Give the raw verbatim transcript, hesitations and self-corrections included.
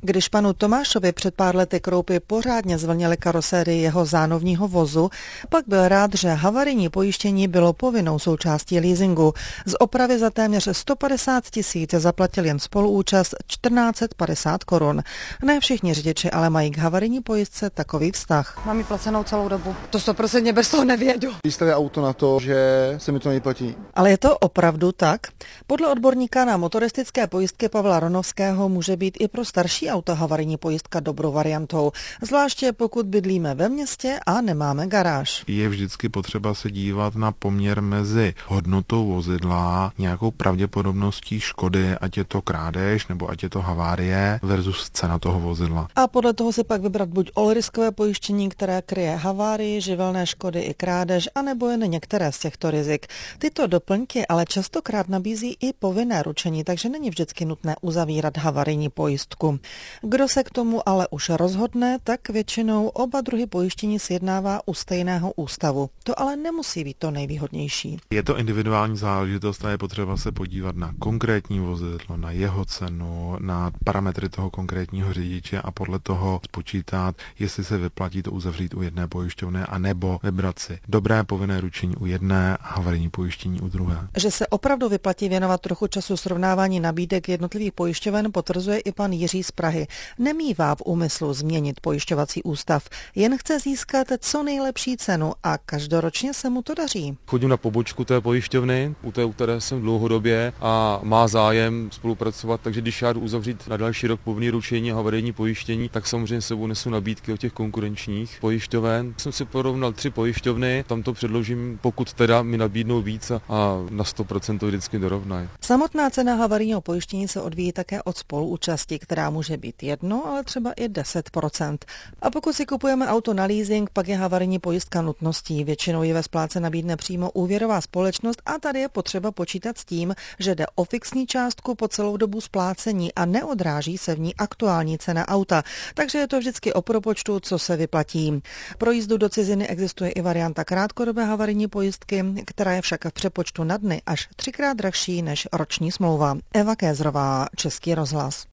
Když panu Tomášovi před pár lety kroupy pořádně zvlnily karosérii jeho zánovního vozu, pak byl rád, že havarijní pojištění bylo povinnou součástí leasingu. Z opravy za téměř sto padesát tisíc zaplatil jen spoluúčast čtrnáct set padesát korun. Ne všichni řidiči ale mají k havarijní pojistce takový vztah. Mám ji placenou celou dobu. To sto procent bez toho nevědu. Vystaví auto na to, že se mi to neplatí. Ale je to opravdu tak? Podle odborníka na motoristické pojistky Pavla Ronovského může být i pro starší auta havarijní pojistka dobrou variantou, zvláště pokud bydlíme ve městě a nemáme garáž. Je vždycky potřeba se dívat na poměr mezi hodnotou vozidla, nějakou pravděpodobností škody, ať je to krádež nebo ať je to havárie versus cena toho vozidla. A podle toho si pak vybrat buď all-riskové pojištění, které kryje havárii, živelné škody i krádež, anebo jen některé z těchto rizik. Tyto doplňky ale častokrát nabízí i povinné ručení, takže není vždycky nutné uzavírat havarijní pojistku. Kdo se k tomu ale už rozhodne, tak většinou oba druhy pojištění sjednává u stejného ústavu. To ale nemusí být to nejvýhodnější. Je to individuální záležitost a je potřeba se podívat na konkrétní vozidlo, na jeho cenu, na parametry toho konkrétního řidiče a podle toho spočítat, jestli se vyplatí to uzavřít u jedné pojišťovny a nebo vybrat si dobré povinné ručení u jedné a havarijní pojištění u druhé. Že se opravdu vyplatí věnovat trochu času srovnávání nabídek jednotlivých pojišťoven, potvrzuje i pan Jiří z Prahy. Nemívá v úmyslu změnit pojišťovací ústav, jen chce získat co nejlepší cenu a každoročně se mu to daří. Chodím na pobočku té pojišťovny, u té, u které jsem dlouhodobě a má zájem spolupracovat, takže když já jdu uzavřít na další rok povinné ručení a havarijní pojištění, tak samozřejmě s sebou nesu nabídky od těch konkurenčních pojišťoven. Jsem si porovnal tři pojišťovny, tam to předložím, pokud teda mi nabídnou víc a, a na sto procent to vždycky dorovnají. Samotná cena havarijního pojištění se odvíjí také od spoluúčasti, která může být jedno, ale třeba i deset procent. A pokud si kupujeme auto na leasing, pak je havarijní pojistka nutností. Většinou ji ve splátce nabídne přímo úvěrová společnost a tady je potřeba počítat s tím, že jde o fixní částku po celou dobu splácení a neodráží se v ní aktuální cena auta. Takže je to vždycky o propočtu, co se vyplatí. Pro jízdu do ciziny existuje i varianta krátkodobé havarijní pojistky, která je však v přepočtu na dny až třikrát drahší než roční smlouva. Eva Kézrová, Český rozhlas.